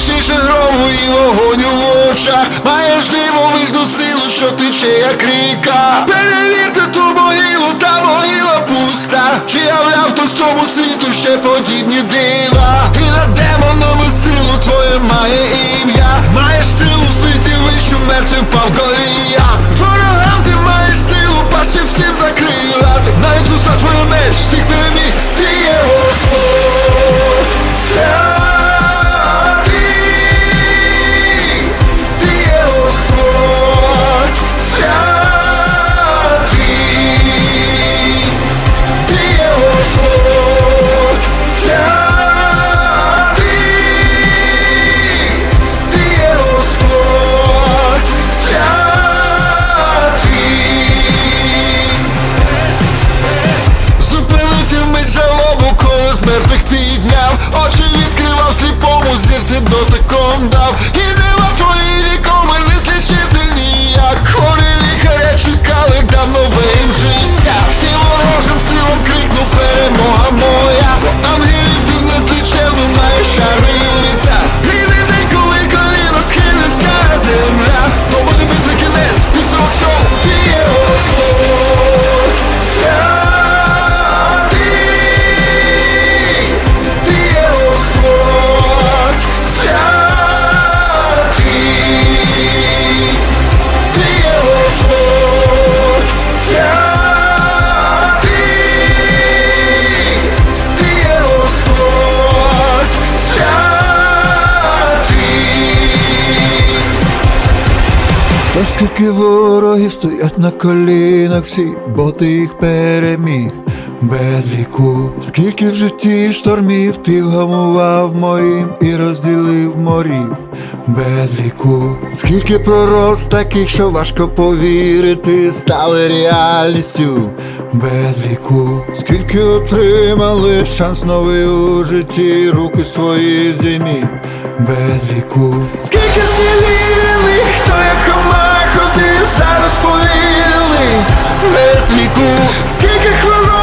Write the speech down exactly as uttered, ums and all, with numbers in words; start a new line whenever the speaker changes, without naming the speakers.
гучніше грому і вогонь у очах. Маєш дивовижну силу, що тече як ріка. Перевірте ту могилу, та могила пуста. Чи являв хтось цьому світу ще подібні дива? І над демонами силу твоє має ім'я. Маєш силу в світі вищу, мертвим впав Голіат. Ворогам ти маєш силу, пащі всім закривати. Навіть вуста твоє меч, всіх переміг, ти є Господь. Святий, ти є Господь. Святий, ти є Господь. Святий, ти є Господь. Святий. Зупинити вмить жалобу, коли з мертвих підняв. Очі відкривав сліпому, зір ти дотиком дав. І нема твої нікому не злічити ніяк. Хворі лікаря чекали, дав нове їм життя. Всім ворожим силам крикнув перемога моя. Ангелів ти незліченну маєш шари лиця. Гріний день, коли коліна схилиться земля. То буде битви кінець, підсумок шоу, ти є Господь. Святий, ти є Господь. Святий, ти є Господь. Святий, ти є Господь. Святий. Та скільки ворогів стоять на колінах всі, бо ти їх переміг без ліку. Скільки в житті штормів ти вгамував моїм і розділив морів без ліку. Скільки пророцтв таких, що важко повірити, стали реальністю без ліку. Скільки отримали шанс новий у житті, руки свої здіймі без ліку. Скільки зневірених, хто як хома ходив, зараз повірили без ліку. Скільки хвороб